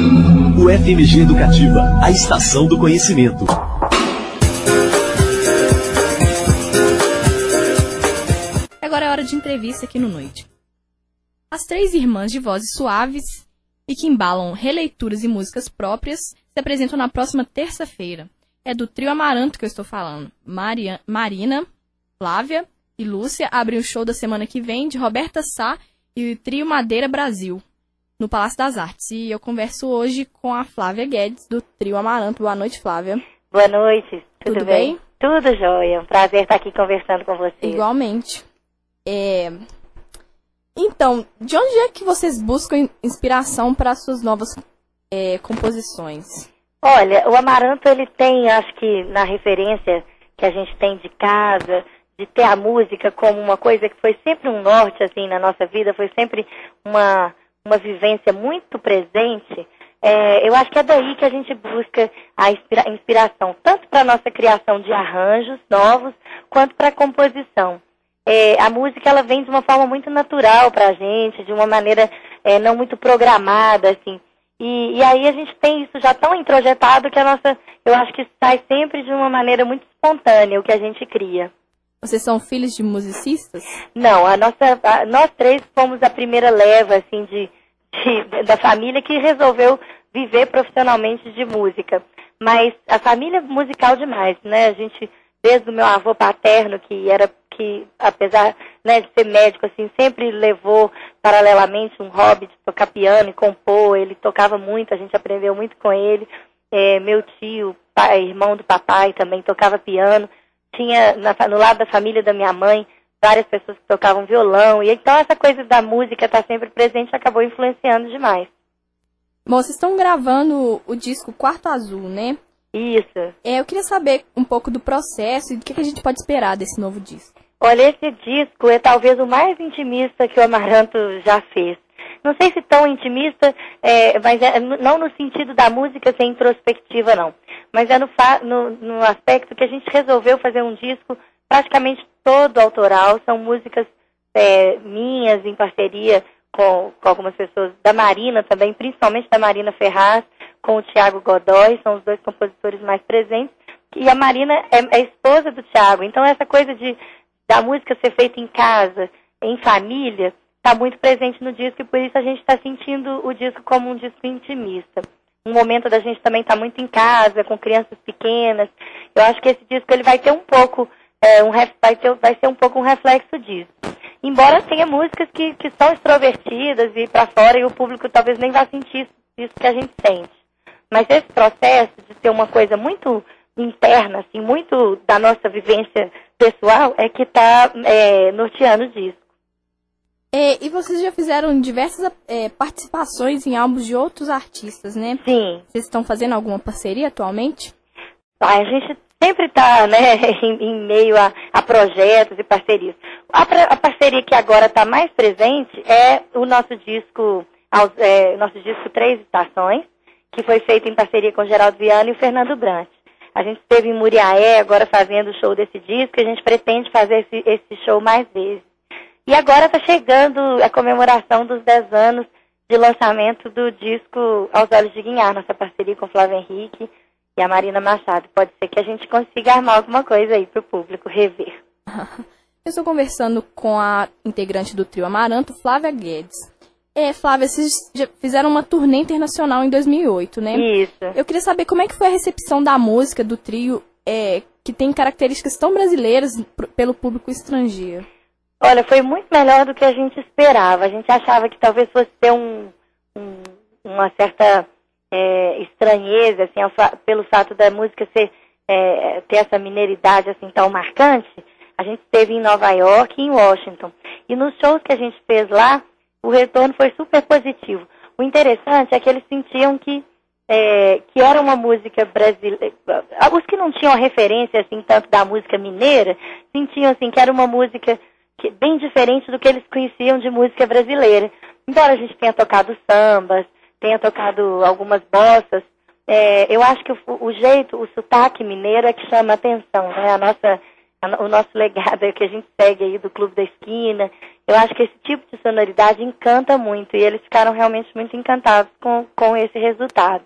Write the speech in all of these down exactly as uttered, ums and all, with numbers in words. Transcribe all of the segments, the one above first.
O F M G Educativa, a estação do conhecimento. Agora é hora de entrevista aqui no Noite. As três irmãs de vozes suaves e que embalam releituras e músicas próprias se apresentam na próxima terça-feira. É do trio Amaranto que eu estou falando. Maria, Marina, Flávia e Lúcia abrem o show da semana que vem de Roberta Sá e o trio Madeira Brasil, no Palácio das Artes. E eu converso hoje com a Flávia Guedes, do trio Amaranto. Boa noite, Flávia. Boa noite, tudo, Tudo bem? bem? Tudo jóia, um prazer estar aqui conversando com você. Igualmente. É... Então, de onde é que vocês buscam inspiração para as suas novas é, composições? Olha, o Amaranto, ele tem, acho que na referência que a gente tem de casa, de ter a música como uma coisa que foi sempre um norte, assim, na nossa vida, foi sempre uma, uma vivência muito presente. É, eu acho que é daí que a gente busca a inspira- inspiração, tanto para a nossa criação de arranjos novos, quanto para a composição. É, a música, ela vem de uma forma muito natural para a gente, de uma maneira é, não muito programada, assim. E, e aí a gente tem isso já tão introjetado que a nossa, eu acho que sai sempre de uma maneira muito espontânea o que a gente cria. Vocês são filhos de musicistas? Não, a nossa, a, nós três fomos a primeira leva, assim, de, de, da família que resolveu viver profissionalmente de música. Mas a família é musical demais, né? A gente, desde o meu avô paterno, que era, que apesar, né, de ser médico, assim, sempre levou paralelamente um hobby de tocar piano e compor. Ele tocava muito, a gente aprendeu muito com ele. É, meu tio, pai, irmão do papai, também tocava piano. Tinha na, no lado da família da minha mãe várias pessoas que tocavam violão. E então essa coisa da música estar sempre presente acabou influenciando demais. Bom, vocês estão gravando o disco Quarto Azul, né? Isso. É, eu queria saber um pouco do processo e do que a gente pode esperar desse novo disco. Olha, esse disco é talvez o mais intimista que o Amaranto já fez. Não sei se tão intimista, é, mas é, não no sentido da música ser introspectiva, não. Mas é no, fa- no, no aspecto que a gente resolveu fazer um disco praticamente todo autoral. São músicas é, minhas, em parceria com, com algumas pessoas da Marina também, principalmente da Marina Ferraz, com o Tiago Godoy, são os dois compositores mais presentes. E a Marina é, é esposa do Tiago. Então essa coisa de da música ser feita em casa, em família, está muito presente no disco e por isso a gente está sentindo o disco como um disco intimista. Um momento da gente também estar tá muito em casa, com crianças pequenas. Eu acho que esse disco ele vai ter um pouco, é, um, vai, ter, vai ser um pouco um reflexo disso. Embora tenha músicas que, que são extrovertidas e para fora e o público talvez nem vá sentir isso que a gente sente. Mas esse processo de ser uma coisa muito interna, assim, muito da nossa vivência pessoal, é que está é, norteando o disco. É, e vocês já fizeram diversas é, participações em álbuns de outros artistas, né? Sim. Vocês estão fazendo alguma parceria atualmente? Ah, a gente sempre está, né, em, em meio a, a projetos e parcerias. A, a parceria que agora está mais presente é o nosso disco, é, nosso disco Três Estações, que foi feito em parceria com o Geraldo Viana e o Fernando Brant. A gente esteve em Muriaé agora fazendo o show desse disco e a gente pretende fazer esse, esse show mais vezes. E agora está chegando a comemoração dos dez anos de lançamento do disco Aos Olhos de Guinhar, nossa parceria com o Flávio Henrique e a Marina Machado. Pode ser que a gente consiga armar alguma coisa aí para o público rever. Eu estou conversando com a integrante do trio Amaranto, Flávia Guedes. É, Flávia, vocês já fizeram uma turnê internacional em dois mil e oito, né? Isso. Eu queria saber como é que foi a recepção da música do trio, é, que tem características tão brasileiras p- pelo público estrangeiro. Olha, foi muito melhor do que a gente esperava. A gente achava que talvez fosse ter um, um, uma certa é, estranheza, assim, ao fa- pelo fato da música ser, é, ter essa mineiridade assim, tão marcante. A gente esteve em Nova York e em Washington. E nos shows que a gente fez lá, o retorno foi super positivo. O interessante é que eles sentiam que, é, que era uma música brasileira. Os que não tinham referência assim, tanto da música mineira, sentiam assim, que era uma música que, bem diferente do que eles conheciam de música brasileira. Embora a gente tenha tocado sambas, tenha tocado algumas bossas, é, eu acho que o, o jeito, o sotaque mineiro é que chama a atenção, né? A nossa, a, o nosso legado é que a gente segue aí do Clube da Esquina. eu acho que esse tipo de sonoridade encanta muito, e eles ficaram realmente muito encantados com, com esse resultado.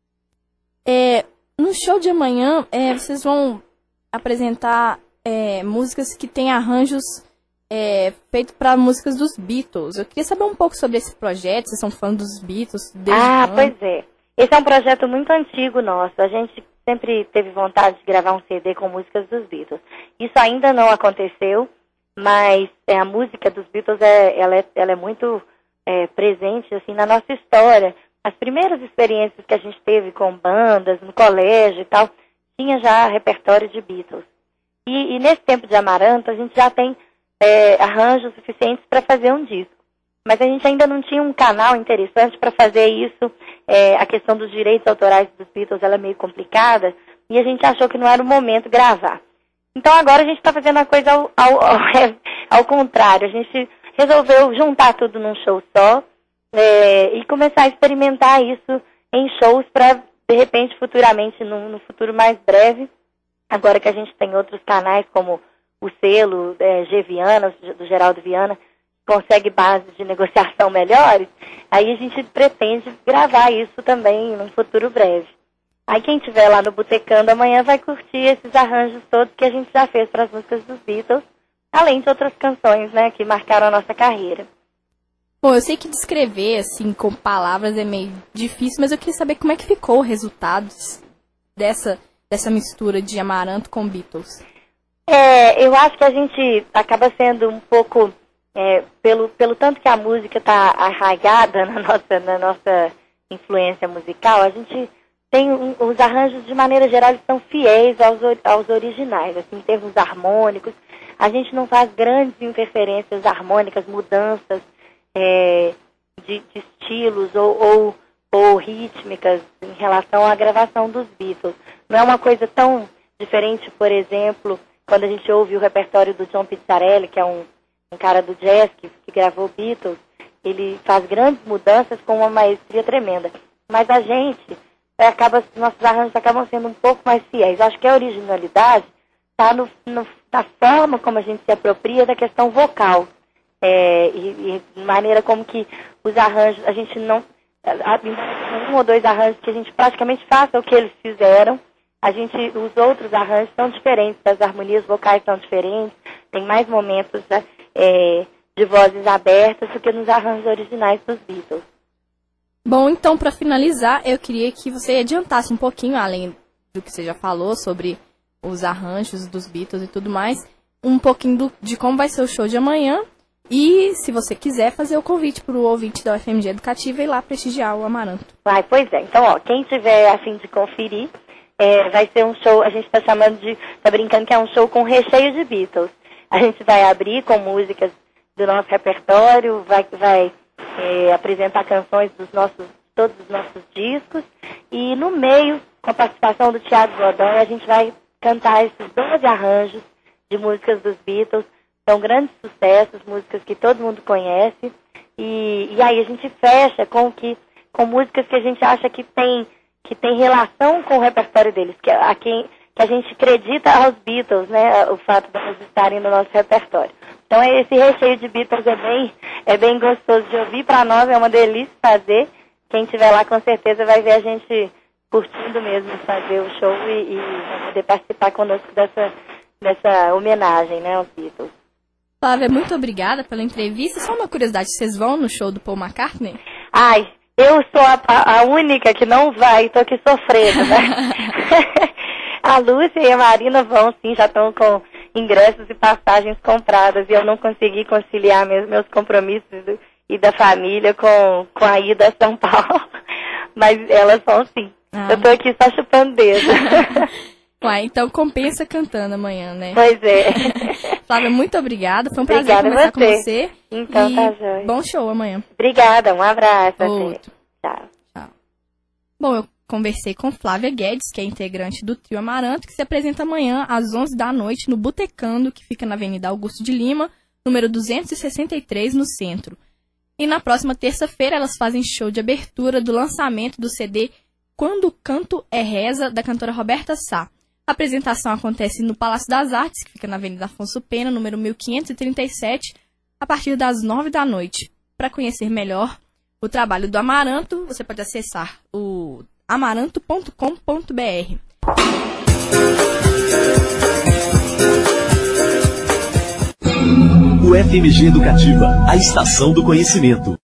É, no show de amanhã, é, vocês vão apresentar é, músicas que têm arranjos é, feitos para músicas dos Beatles. Eu queria saber um pouco sobre esse projeto, vocês são fã dos Beatles? Desde ah, quando? Pois é. Esse é um projeto muito antigo nosso. A gente sempre teve vontade de gravar um C D com músicas dos Beatles. Isso ainda não aconteceu, mas é, a música dos Beatles é, ela é, ela é muito é, presente assim, na nossa história. As primeiras experiências que a gente teve com bandas, no colégio e tal, tinha já repertório de Beatles. E, e nesse tempo de Amaranto, a gente já tem é, arranjos suficientes para fazer um disco. Mas a gente ainda não tinha um canal interessante para fazer isso. É, a questão dos direitos autorais dos Beatles ela é meio complicada, e a gente achou que não era o momento gravar. Então agora a gente está fazendo a coisa ao, ao, ao, ao contrário. A gente resolveu juntar tudo num show só, É, e começar a experimentar isso em shows para, de repente, futuramente, no, no futuro mais breve, agora que a gente tem outros canais, como o selo é, G Viana, do Geraldo Viana, consegue bases de negociação melhores, aí a gente pretende gravar isso também num futuro breve. Aí quem estiver lá no Botecando amanhã vai curtir esses arranjos todos que a gente já fez para as músicas dos Beatles, além de outras canções, né, que marcaram a nossa carreira. Bom, eu sei que descrever, assim, com palavras é meio difícil, mas eu queria saber como é que ficou o resultado dessa, dessa mistura de Amaranto com Beatles. É, eu acho que a gente acaba sendo um pouco, é, pelo, pelo tanto que a música está arraigada na nossa, na nossa influência musical, a gente tem um, os arranjos, de maneira geral, eles são fiéis aos, aos originais, assim, em termos harmônicos. A gente não faz grandes interferências harmônicas, mudanças, É, de, de estilos ou, ou, ou rítmicas em relação à gravação dos Beatles. Não é uma coisa tão diferente, por exemplo, quando a gente ouve o repertório do John Pizzarelli, que é um, um cara do jazz que, que gravou Beatles. Ele faz grandes mudanças com uma maestria tremenda. Mas a gente, acaba, nossos arranjos acabam sendo um pouco mais fiéis. Acho que a originalidade está no, no, na forma como a gente se apropria da questão vocal. É, e, e maneira como que os arranjos, a gente não, há um ou dois arranjos que a gente praticamente faça o que eles fizeram, a gente, os outros arranjos são diferentes, as harmonias vocais são diferentes, tem mais momentos é, de vozes abertas do que nos arranjos originais dos Beatles. Bom, então, para finalizar, eu queria que você adiantasse um pouquinho, além do que você já falou sobre os arranjos dos Beatles e tudo mais, um pouquinho do, de como vai ser o show de amanhã. E, se você quiser, fazer o convite para o ouvinte da U F M G Educativa e ir lá prestigiar o Amaranto. Vai, pois é. Então, ó, quem tiver a fim de conferir, é, vai ser um show, a gente está chamando de, está brincando que é um show com recheio de Beatles. A gente vai abrir com músicas do nosso repertório, vai, vai é, apresentar canções dos nossos, todos os nossos discos, e no meio, com a participação do Thiago Godoy, a gente vai cantar esses doze arranjos de músicas dos Beatles. São grandes sucessos, músicas que todo mundo conhece. E, e aí a gente fecha com, que, com músicas que a gente acha que tem, que tem relação com o repertório deles, que, a quem, que a gente acredita aos Beatles, né, o fato de eles estarem no nosso repertório. Então esse recheio de Beatles é bem, é bem gostoso de ouvir, para nós é uma delícia fazer. Quem estiver lá com certeza vai ver a gente curtindo mesmo fazer o show e, e vai poder participar conosco dessa, dessa homenagem, né, aos Beatles. Flávia, muito obrigada pela entrevista. Só uma curiosidade, vocês vão no show do Paul McCartney? Ai, eu sou a, a única que não vai, tô aqui sofrendo, né? A Lúcia e a Marina vão, sim, já estão com ingressos e passagens compradas, e eu não consegui conciliar meus, meus compromissos do, e da família com, com a ida a São Paulo, mas elas vão, sim. Ah. Eu tô aqui só chupando dedo. Uai, então compensa cantando amanhã, né? Pois é. Flávia, muito obrigada. Foi um prazer obrigada conversar você. com você. Então, e tá joia. Bom show amanhã. Obrigada, um abraço. Outro. Tchau. Tchau. Bom, eu conversei com Flávia Guedes, que é integrante do Trio Amaranto, que se apresenta amanhã às onze da noite no Botecando, que fica na Avenida Augusto de Lima, número duzentos e sessenta e três, no centro. E na próxima terça-feira elas fazem show de abertura do lançamento do C D Quando o Canto é Reza, da cantora Roberta Sá. A apresentação acontece no Palácio das Artes, que fica na Avenida Afonso Pena, número mil quinhentos e trinta e sete, a partir das nove da noite. Para conhecer melhor o trabalho do Amaranto, você pode acessar o amaranto ponto com ponto b r. O F M G Educativa, a estação do conhecimento.